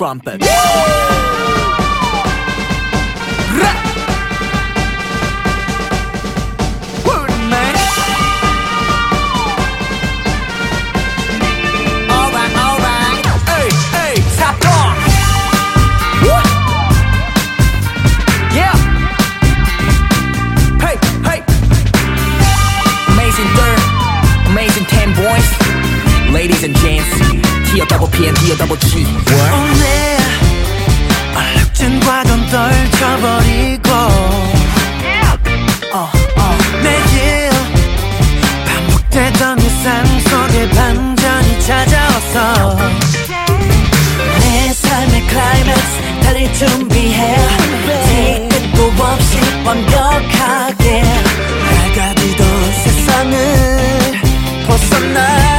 trumpet. Ladies and gents, T-O double P and T-O double G. 오늘 얼룩진과 돈 떨쳐버리고 매일 반복되던 일상 속에 반전이 찾아왔어. 내 삶의 클라이맥스 달릴 준비해 뒤끝도 없이 완벽하게 밝아지던 세상을 벗어나.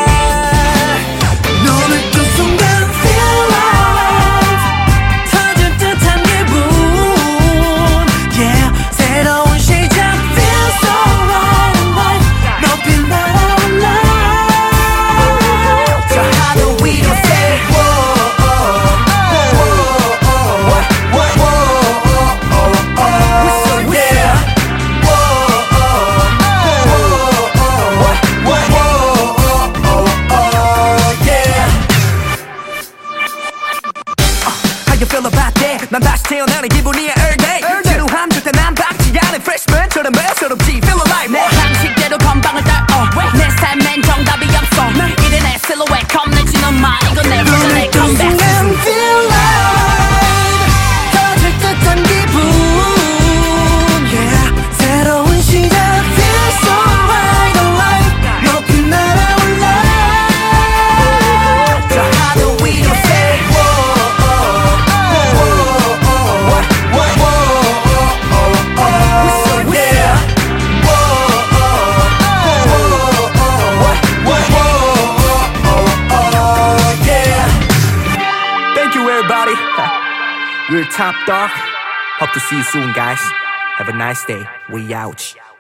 난 다시 태어나는 기분이야 all day 지루함 줄 때 난 박지 않은 freshman처럼 매서롭지 feel alive 내 상식대로 건방을 떨어 내 삶엔 정답이 없어 이래 내 실루엣 겁내지는 마 이건 내 버전의 컴백 순간 feel alive 터질 듯한 기분 yeah. 새로운 시작 feel so right alive 높이 날아올라 So how do we don't say everybody. We're Top Dog. Hope to see you soon, guys. Have a nice day. We out.